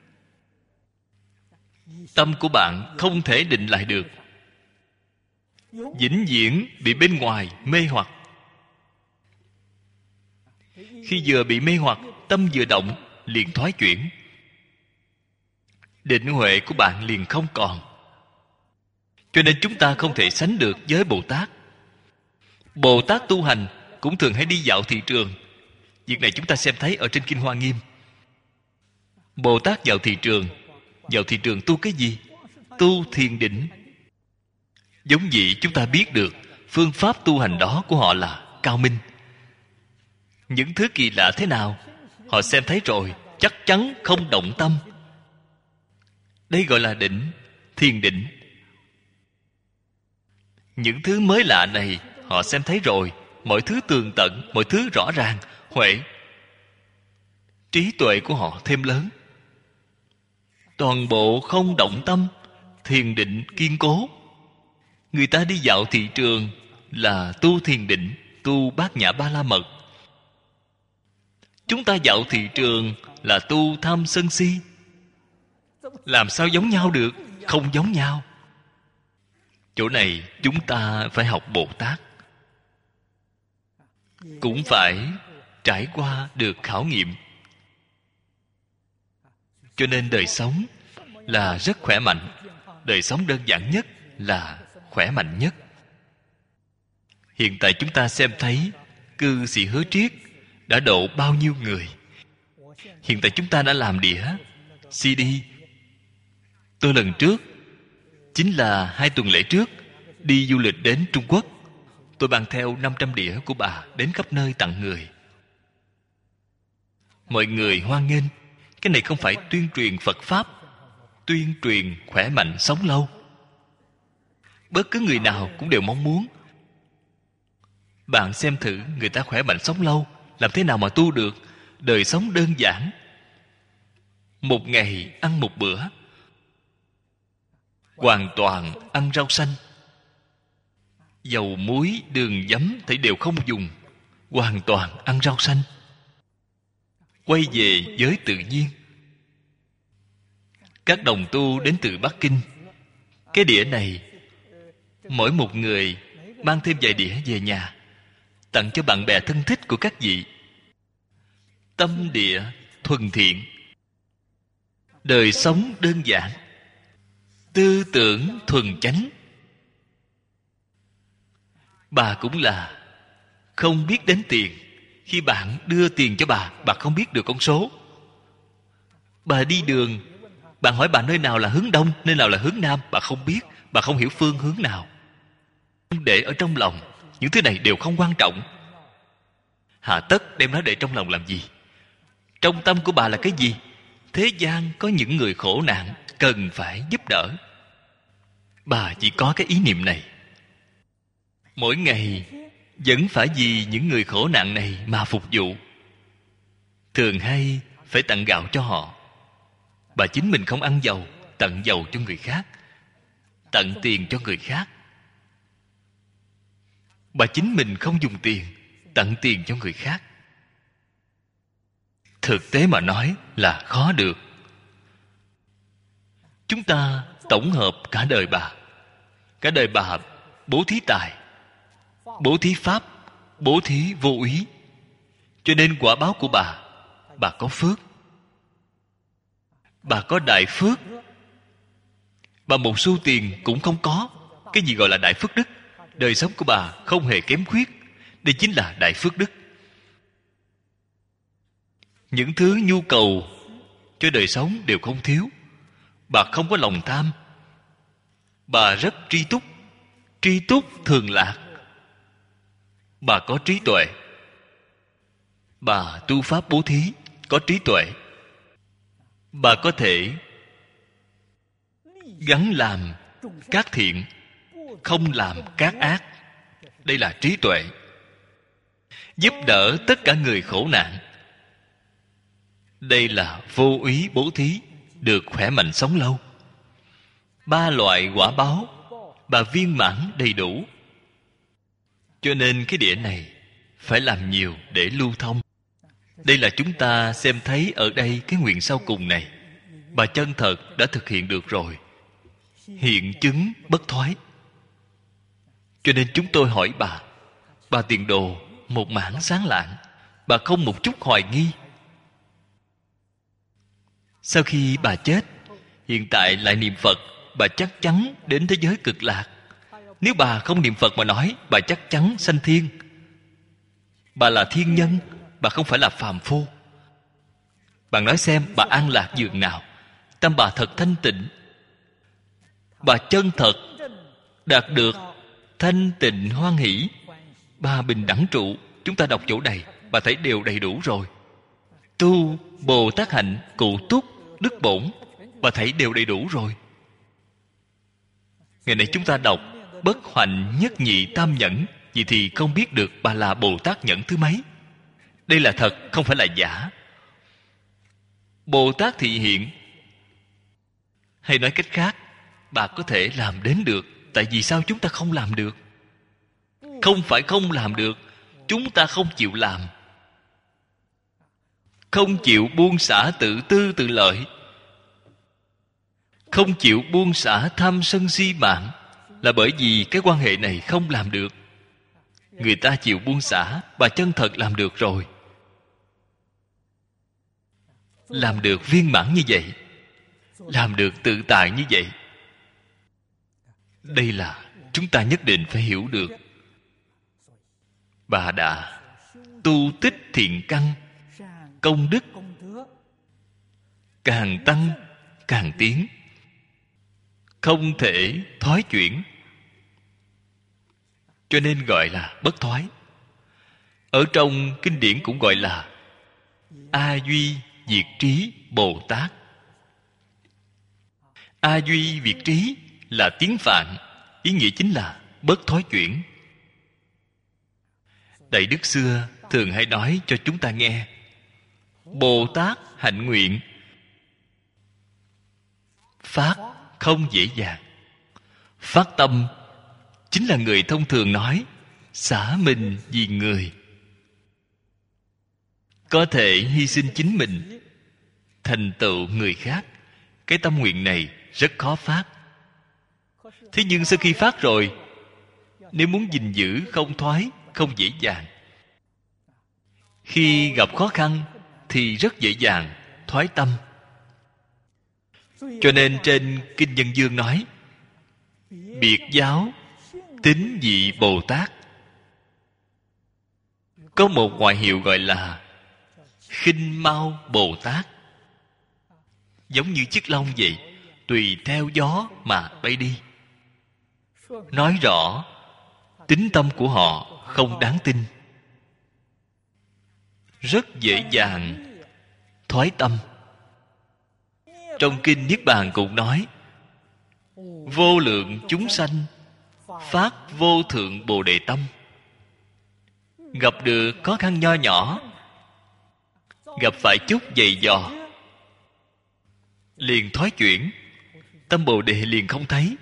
Tâm của bạn không thể định lại được, vĩnh viễn bị bên ngoài mê hoặc. Khi vừa bị mê hoặc, tâm vừa động liền thoái chuyển, định huệ của bạn liền không còn. Cho nên chúng ta không thể sánh được với Bồ Tát. Bồ Tát tu hành cũng thường hay đi dạo thị trường. Việc này chúng ta xem thấy ở trên Kinh Hoa Nghiêm. Bồ Tát vào thị trường. Vào thị trường tu cái gì? Tu thiền định. Giống vậy chúng ta biết được phương pháp tu hành đó của họ là cao minh. Những thứ kỳ lạ thế nào họ xem thấy rồi, chắc chắn không động tâm. Đây gọi là định, thiền định. Những thứ mới lạ này họ xem thấy rồi, mọi thứ tường tận, mọi thứ rõ ràng, huệ. Trí tuệ của họ thêm lớn. Toàn bộ không động tâm, thiền định kiên cố. Người ta đi dạo thị trường là tu thiền định, tu bát nhã ba la mật. Chúng ta dạo thị trường là tu tham sân si. Làm sao giống nhau được? Không giống nhau. Chỗ này chúng ta phải học Bồ Tát, cũng phải trải qua được khảo nghiệm. Cho nên đời sống là rất khỏe mạnh. Đời sống đơn giản nhất là khỏe mạnh nhất. Hiện tại chúng ta xem thấy cư sĩ Hứa Triết đã độ bao nhiêu người. Hiện tại chúng ta đã làm đĩa, xê đê. Tôi lần trước, chính là hai tuần lễ trước, đi du lịch đến Trung Quốc. Tôi mang theo năm trăm đĩa của bà đến khắp nơi tặng người. Mọi người hoan nghênh. Cái này không phải tuyên truyền Phật Pháp, tuyên truyền khỏe mạnh sống lâu. Bất cứ người nào cũng đều mong muốn. Bạn xem thử người ta khỏe mạnh sống lâu, làm thế nào mà tu được? Đời sống đơn giản, một ngày ăn một bữa, hoàn toàn ăn rau xanh, dầu muối đường giấm thì đều không dùng, hoàn toàn ăn rau xanh, quay về với tự nhiên. Các đồng tu đến từ Bắc Kinh, cái đĩa này mỗi một người mang thêm vài đĩa về nhà, tặng cho bạn bè thân thích của các vị. Tâm địa thuần thiện, đời sống đơn giản, tư tưởng thuần chánh. Bà cũng là không biết đến tiền. Khi bạn đưa tiền cho bà, bà không biết được con số. Bà đi đường, bạn hỏi bà nơi nào là hướng đông, nơi nào là hướng nam, bà không biết, bà không hiểu phương hướng nào. Để ở trong lòng, những thứ này đều không quan trọng. Hà tất đem nó để trong lòng làm gì? Trong tâm của bà là cái gì? Thế gian có những người khổ nạn cần phải giúp đỡ. Bà chỉ có cái ý niệm này. Mỗi ngày vẫn phải vì những người khổ nạn này mà phục vụ. Thường hay phải tặng gạo cho họ. Bà chính mình không ăn dầu, tặng dầu cho người khác. Tặng tiền cho người khác. Bà chính mình không dùng tiền, tặng tiền cho người khác. Thực tế mà nói là khó được. Chúng ta tổng hợp cả đời bà. Cả đời bà bố thí tài, bố thí pháp, bố thí vô úy. Cho nên quả báo của bà, bà có phước. Bà có đại phước. Bà một xu tiền cũng không có. Cái gì gọi là đại phước đức? Đời sống của bà không hề kém khuyết. Đây chính là đại phước đức. Những thứ nhu cầu cho đời sống đều không thiếu. Bà không có lòng tham. Bà rất tri túc. Tri túc thường lạc. Bà có trí tuệ. Bà tu pháp bố thí, có trí tuệ. Bà có thể gắn làm các thiện, không làm các ác. Đây là trí tuệ. Giúp đỡ tất cả người khổ nạn. Đây là vô úy bố thí, được khỏe mạnh sống lâu. Ba loại quả báo bà viên mãn đầy đủ. Cho nên cái địa này phải làm nhiều để lưu thông. Đây là chúng ta xem thấy ở đây cái nguyện sau cùng này. Bà chân thật đã thực hiện được rồi. Hiện chứng bất thoái. Cho nên chúng tôi hỏi bà, bà tiền đồ một mảng sáng lạng. Bà không một chút hoài nghi. Sau khi bà chết, hiện tại lại niệm Phật, bà chắc chắn đến thế giới cực lạc. Nếu bà không niệm Phật mà nói, bà chắc chắn sanh thiên. Bà là thiên nhân, bà không phải là phàm phu. Bạn nói xem bà an lạc dường nào. Tâm bà thật thanh tịnh. Bà chân thật đạt được thanh tịnh hoan hỷ. Bà bình đẳng trụ. Chúng ta đọc chỗ này, bà thấy đều đầy đủ rồi. Tu Bồ Tát hạnh cụ túc đức bổn, bà thấy đều đầy đủ rồi. Ngày nay chúng ta đọc bất hoạnh nhất nhị tam nhẫn, vậy thì không biết được bà là Bồ Tát nhẫn thứ mấy. Đây là thật, không phải là giả. Bồ Tát thị hiện, hay nói cách khác, bà có thể làm đến được. Tại vì sao chúng ta không làm được? Không phải không làm được, chúng ta không chịu làm. Không chịu buông xả tự tư tự lợi, không chịu buông xả tham sân si mạng, là bởi vì cái quan hệ này không làm được. Người ta chịu buông xả, bà chân thật làm được rồi. Làm được viên mãn như vậy, làm được tự tại như vậy. Đây là chúng ta nhất định phải hiểu được. Bà đã tu tích thiện căn, công đức càng tăng càng tiến, không thể thoái chuyển. Cho nên gọi là bất thoái. Ở trong kinh điển cũng gọi là A Duy Việt Trí Bồ Tát. A Duy Việt Trí là tiếng Phạn, ý nghĩa chính là bất thoái chuyển. Đại đức xưa thường hay nói cho chúng ta nghe, Bồ Tát hạnh nguyện phát không dễ dàng. Phát tâm chính là người thông thường nói xả mình vì người. Có thể hy sinh chính mình thành tựu người khác. Cái tâm nguyện này rất khó phát. Thế nhưng sau khi phát rồi, nếu muốn gìn giữ không thoái, không dễ dàng. Khi gặp khó khăn thì rất dễ dàng thoái tâm. Cho nên trên Kinh Nhân Dương nói, biệt giáo tín vị Bồ Tát. Có một ngoại hiệu gọi là khinh mau Bồ Tát. Giống như chiếc lông vậy, tùy theo gió mà bay đi. Nói rõ tính tâm của họ không đáng tin. rất dễ dàng thoái tâm. Trong kinh Niết Bàn cũng nói: vô lượng chúng sanh phát vô thượng bồ đề tâm. Gặp được khó khăn nho nhỏ, gặp phải chút dày dò, liền thoái chuyển, tâm bồ đề liền không thấy.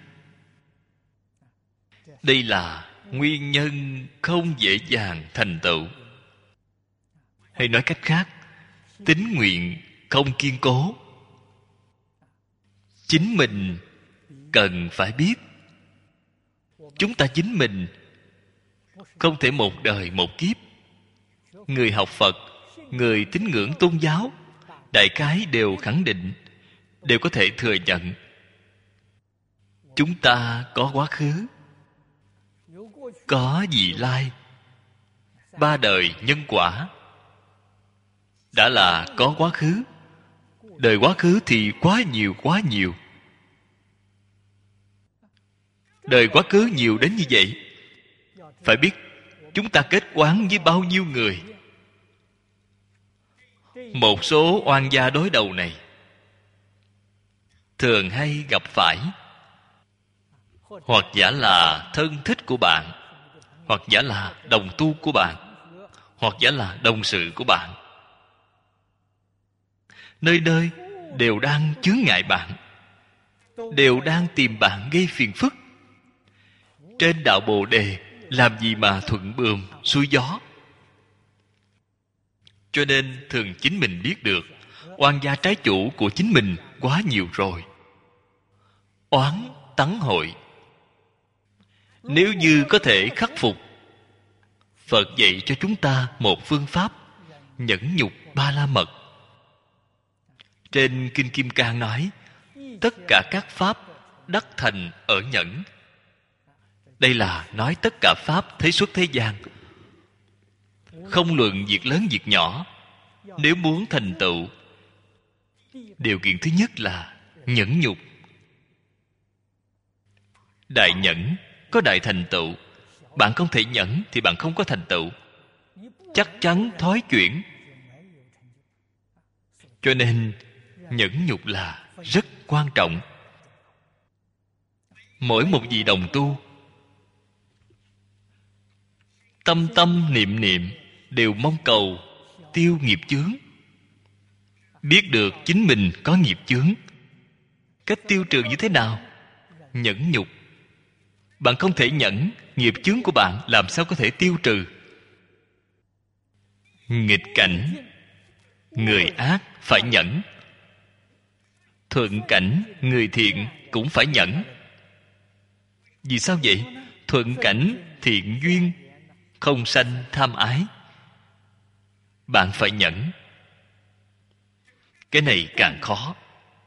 Đây là nguyên nhân không dễ dàng thành tựu. Hay nói cách khác, tín nguyện không kiên cố. Chính mình cần phải biết, chúng ta chính mình không thể một đời một kiếp. Người học Phật, người tín ngưỡng tôn giáo, đại khái đều khẳng định, đều có thể thừa nhận, chúng ta có quá khứ, có vị lai, ba đời nhân quả. Đã là có quá khứ, đời quá khứ thì quá nhiều quá nhiều. Đời quá khứ nhiều đến như vậy, phải biết chúng ta kết oán với bao nhiêu người. Một số oan gia đối đầu này thường hay gặp phải, hoặc giả là thân thích của bạn, hoặc giả là đồng tu của bạn, hoặc giả là đồng sự của bạn. Nơi nơi đều đang chướng ngại bạn, đều đang tìm bạn gây phiền phức. Trên đạo Bồ Đề làm gì mà thuận buồm xuôi gió. Cho nên thường chính mình biết được oan gia trái chủ của chính mình quá nhiều rồi. Oán tắng hội, nếu như có thể khắc phục, Phật dạy cho chúng ta một phương pháp nhẫn nhục ba la mật. Trên Kinh Kim Cang nói, tất cả các pháp đắc thành ở nhẫn. Đây là nói tất cả pháp thế xuất thế gian, không luận việc lớn việc nhỏ. Nếu muốn thành tựu, điều kiện thứ nhất là nhẫn nhục. Đại nhẫn có đại thành tựu. Bạn không thể nhẫn thì bạn không có thành tựu, chắc chắn thói chuyển. Cho nên nhẫn nhục là rất quan trọng. Mỗi một vị đồng tu, tâm tâm niệm niệm đều mong cầu tiêu nghiệp chướng. Biết được chính mình có nghiệp chướng, cách tiêu trừ như thế nào? Nhẫn nhục. Bạn không thể nhẫn, nghiệp chướng của bạn làm sao có thể tiêu trừ? Nghịch cảnh, người ác phải nhẫn. Thuận cảnh, người thiện cũng phải nhẫn. Vì sao vậy? Thuận cảnh, thiện duyên, không sanh tham ái. Bạn phải nhẫn. Cái này càng khó.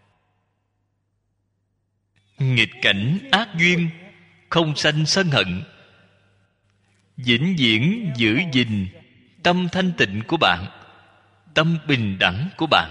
Nghịch cảnh, ác duyên, không sanh sân hận, vĩnh viễn giữ gìn tâm thanh tịnh của bạn, tâm bình đẳng của bạn.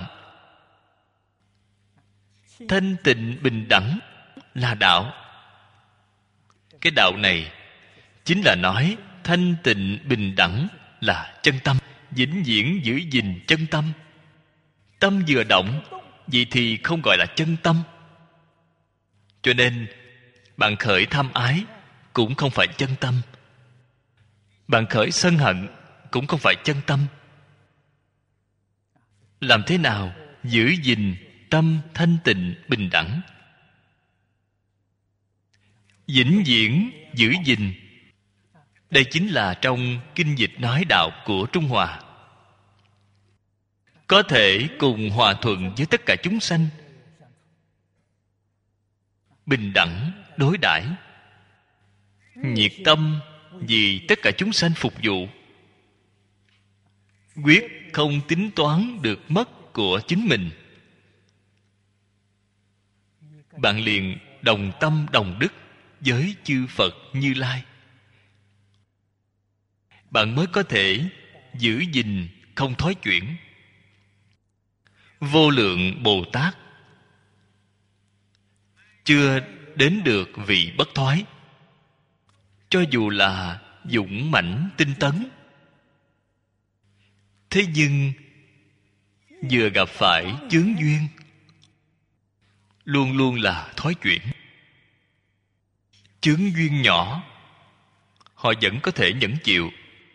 Thanh tịnh bình đẳng là đạo. Cái đạo này chính là nói thanh tịnh bình đẳng là chân tâm, vĩnh viễn giữ gìn chân tâm. Tâm vừa động, vậy thì không gọi là chân tâm. Cho nên bạn khởi tham ái cũng không phải chân tâm, bạn khởi sân hận cũng không phải chân tâm. Làm thế nào giữ gìn tâm thanh tịnh bình đẳng? Vĩnh viễn giữ gìn, đây chính là trong kinh dịch nói đạo của Trung Hoa. Có thể cùng hòa thuận với tất cả chúng sanh, bình đẳng đối đãi, nhiệt tâm vì tất cả chúng sanh phục vụ, quyết không tính toán được mất của chính mình. Bạn liền đồng tâm đồng đức với chư Phật Như Lai. Bạn mới có thể giữ gìn không thói chuyển. Vô lượng Bồ Tát chưa đến được vị bất thoái. Cho dù là dũng mãnh tinh tấn, Thế nhưng vừa gặp phải chướng duyên, luôn luôn là thói chuyển. Chướng duyên nhỏ họ vẫn có thể nhẫn chịu.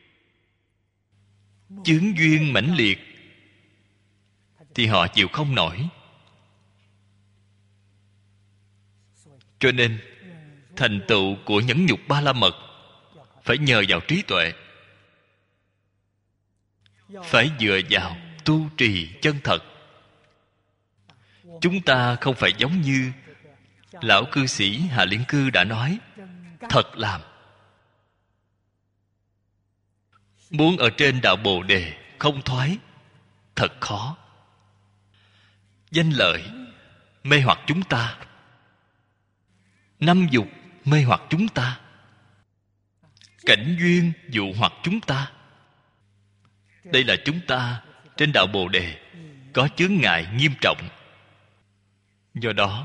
Chướng duyên mãnh liệt thì họ chịu không nổi. Cho nên thành tựu của nhẫn nhục ba la mật phải nhờ vào trí tuệ, phải dựa vào tu trì chân thật. Chúng ta không phải giống như lão cư sĩ Hà Liên Cư đã nói, thật làm. Muốn ở trên đạo Bồ Đề không thoái, thật khó. Danh lợi mê hoặc chúng ta, năm dục mê hoặc chúng ta, cảnh duyên dụ hoặc chúng ta. Đây là chúng ta trên đạo Bồ Đề có chướng ngại nghiêm trọng. Do đó,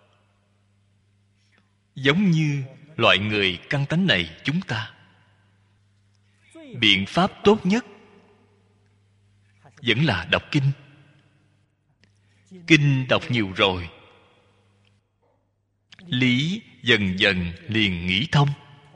giống như loại người căn tánh này, chúng ta biện pháp tốt nhất vẫn là đọc kinh. Kinh đọc nhiều rồi, lý dần dần liền nghĩ thông.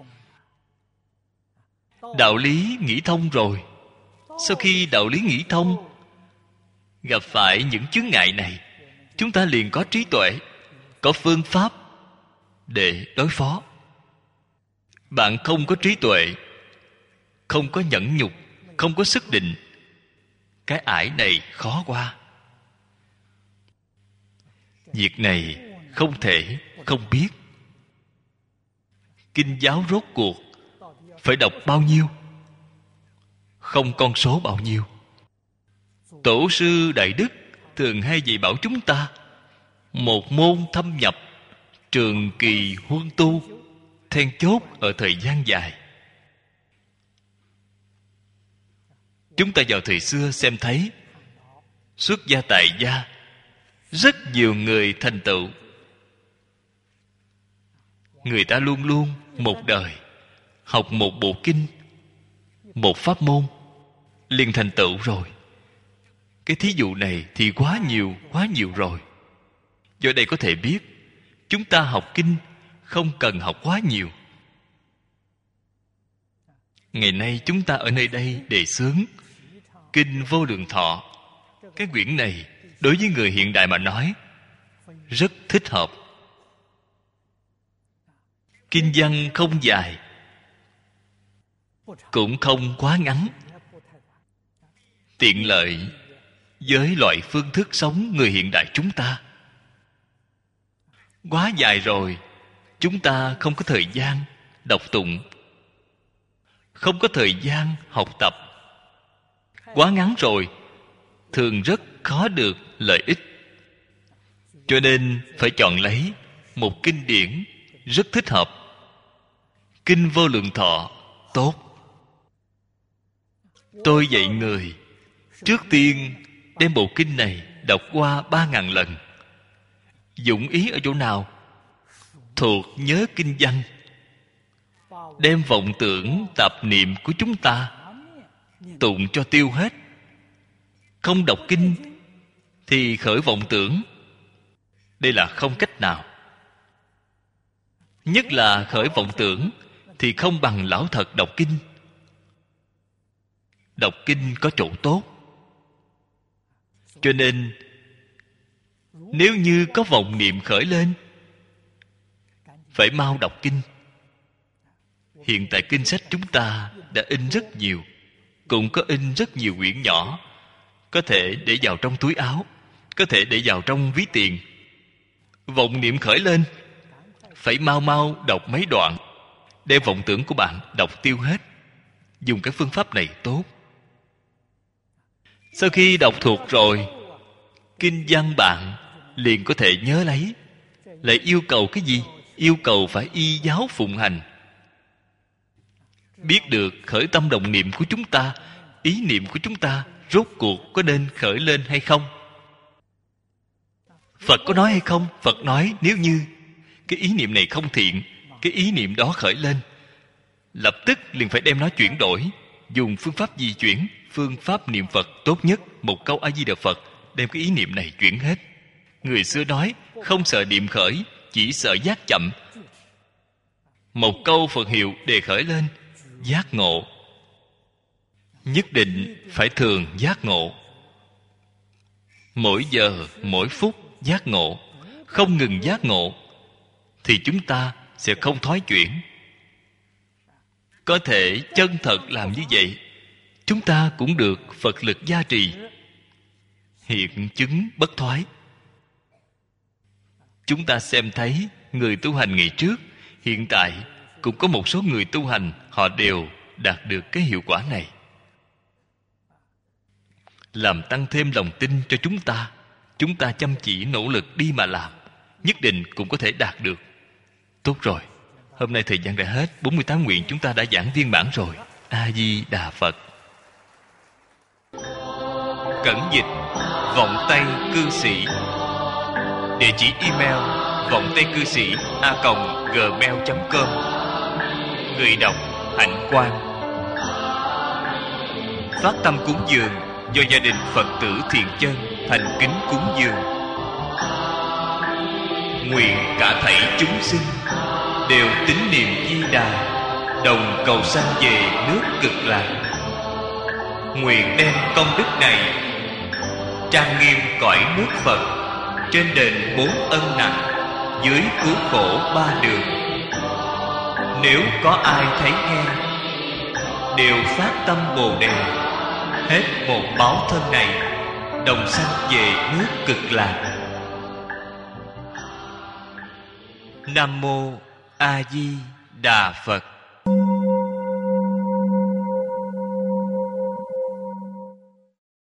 Đạo lý nghĩ thông rồi, sau khi đạo lý nghĩ thông, gặp phải những chướng ngại này, chúng ta liền có trí tuệ, có phương pháp để đối phó. Bạn không có trí tuệ, không có nhẫn nhục, không có sức định, cái ải này khó qua. Việc này không thể không biết. Kinh giáo rốt cuộc phải đọc bao nhiêu? Không con số bao nhiêu. Tổ sư Đại Đức thường hay dạy bảo chúng ta, một môn thâm nhập, trường kỳ huân tu, then chốt ở thời gian dài. Chúng ta vào thời xưa xem thấy, xuất gia tại gia, rất nhiều người thành tựu. Người ta luôn luôn một đời học một bộ kinh, một pháp môn, liền thành tựu rồi. Cái thí dụ này thì quá nhiều, quá nhiều rồi. Do đây có thể biết, chúng ta học kinh không cần học quá nhiều. Ngày nay chúng ta ở nơi đây đề xướng Kinh Vô Lượng Thọ. Cái quyển này đối với người hiện đại mà nói rất thích hợp. Kinh văn không dài, cũng không quá ngắn, tiện lợi với loại phương thức sống người hiện đại chúng ta. Quá dài rồi, chúng ta không có thời gian đọc tụng, không có thời gian học tập. Quá ngắn rồi, thường rất khó được lợi ích. Cho nên phải chọn lấy một kinh điển rất thích hợp. Kinh Vô Lượng Thọ tốt. Tôi dạy người, trước tiên đem bộ kinh này đọc qua ba ngàn lần. Dụng ý ở chỗ nào? Thuộc nhớ kinh văn, đem vọng tưởng tạp niệm của chúng ta tụng cho tiêu hết. Không đọc kinh thì khởi vọng tưởng. Đây là không cách nào. Nhất là khởi vọng tưởng thì không bằng lão thật đọc kinh. Đọc kinh có chỗ tốt. Cho nên nếu như có vọng niệm khởi lên, phải mau đọc kinh. Hiện tại kinh sách chúng ta đã in rất nhiều, cũng có in rất nhiều quyển nhỏ, có thể để vào trong túi áo, có thể để vào trong ví tiền. Vọng niệm khởi lên, phải mau mau đọc mấy đoạn, đem vọng tưởng của bạn đọc tiêu hết. Dùng cái phương pháp này tốt. Sau khi đọc thuộc rồi, kinh văn bạn liền có thể nhớ lấy. Lại yêu cầu cái gì? Yêu cầu phải y giáo phụng hành. Biết được khởi tâm động niệm của chúng ta, ý niệm của chúng ta rốt cuộc có nên khởi lên hay không. Phật có nói hay không? Phật nói nếu như cái ý niệm này không thiện, cái ý niệm đó khởi lên, lập tức liền phải đem nó chuyển đổi. Dùng phương pháp di chuyển, phương pháp niệm Phật tốt nhất, một câu A Di Đà Phật, đem cái ý niệm này chuyển hết. Người xưa nói, không sợ niệm khởi, chỉ sợ giác chậm. Một câu Phật hiệu đề khởi lên, giác ngộ. Nhất định phải thường giác ngộ. Mỗi giờ, mỗi phút giác ngộ. Không ngừng giác ngộ thì chúng ta sẽ không thoái chuyển. Có thể chân thật làm như vậy, chúng ta cũng được Phật lực gia trì, hiện chứng bất thoái. Chúng ta xem thấy người tu hành ngày trước, hiện tại cũng có một số người tu hành, họ đều đạt được cái hiệu quả này. Làm tăng thêm lòng tin cho chúng ta. Chúng ta chăm chỉ nỗ lực đi mà làm, nhất định cũng có thể đạt được. Tốt rồi, hôm nay thời gian đã hết. bốn mươi tám nguyện chúng ta đã giảng viên mãn rồi. A Di Đà Phật. Cẩn dịch vọng tây cư sĩ. Địa chỉ email vọng tây cư sĩ a còng gmail chấm com. Người đọc Hạnh Quang. Phát tâm cúng dường do gia đình Phật tử Thiện Chân thành kính cúng dường. Nguyện cả thảy chúng sinh đều tín niệm Di Đà, đồng cầu sanh về nước Cực Lạc. Nguyện đem công đức này trang nghiêm cõi nước Phật, trên đền bốn ân nặng, dưới cứu khổ ba đường. Nếu có ai thấy nghe, đều phát tâm Bồ Đề, hết một báo thân này, đồng sanh về nước Cực Lạc. Nam mô A Di Đà Phật.